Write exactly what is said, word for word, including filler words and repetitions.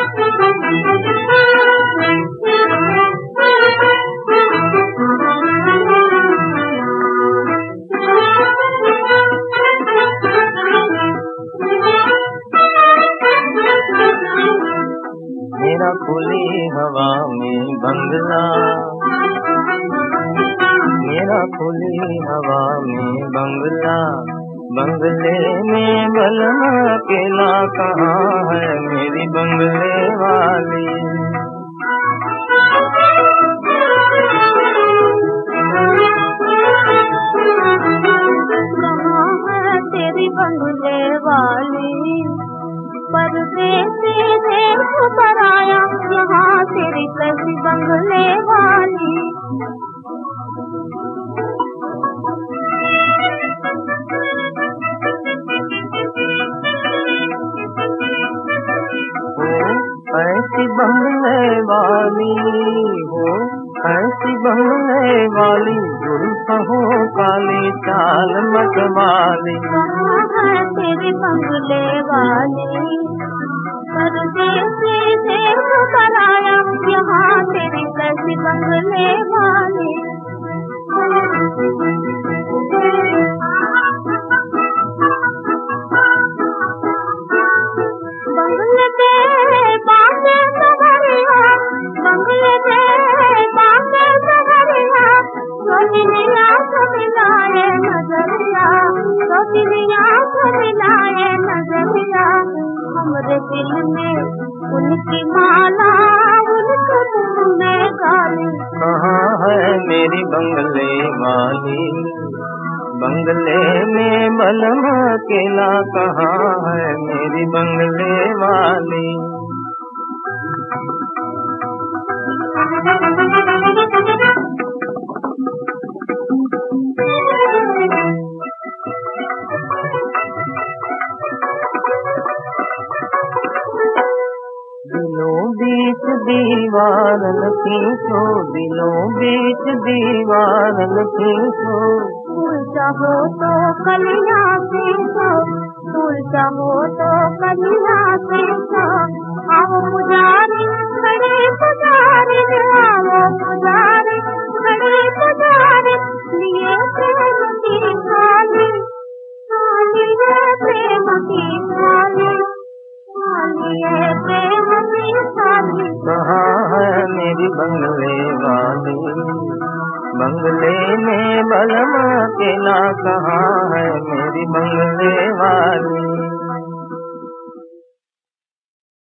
मेरा खुली हवा में बंगला, मेरा खुली हवा में बंगला, बंगले में बलम अकेला कहाँ है मेरी बंगले वाली। कहाँ है तेरी बंगले वाली, परदेसी देश पर आया यहाँ तेरी कैसी बंगले वाली। हो ऐसी बंगले वाली, हो ऐसी बंगले वाली, जुल्फ हो काली चाल मतवाली। कहाँ है तेरी बंगले वाली, परदेसी देश पर आया यहाँ तेरी कैसी बंगले वाली। बंगले दे बांके सवरिया, बंगले दे बांके सवरिया, सोचनिया समिलाए नजरिया, सोचनिया समिलाए नजरिया। हमरे दिल में उनकी माला, उनके मुँह में गाली। कहाँ है मेरी बंगले वाली, बंगले में बलम अकेला कहाँ है मेरी बंगले वाली। दिलों बीच दीवारन खींचो, दिलों बीच दीवारन खींचो। फूल चाहो तो कलियां खींचो, फूल चाहो तो कलियां खींचो। आओ पुजारी बड़े पुजारी, आओ पुजारी बड़े पुजारी, लिए प्रेम की थाली, थाली है प्रेम की थाली, थाली है प्रेम की थाली। कहाँ है मेरी बंगले वाली, बंगले में बलम अकेला कहाँ है मेरी बंगले वाली।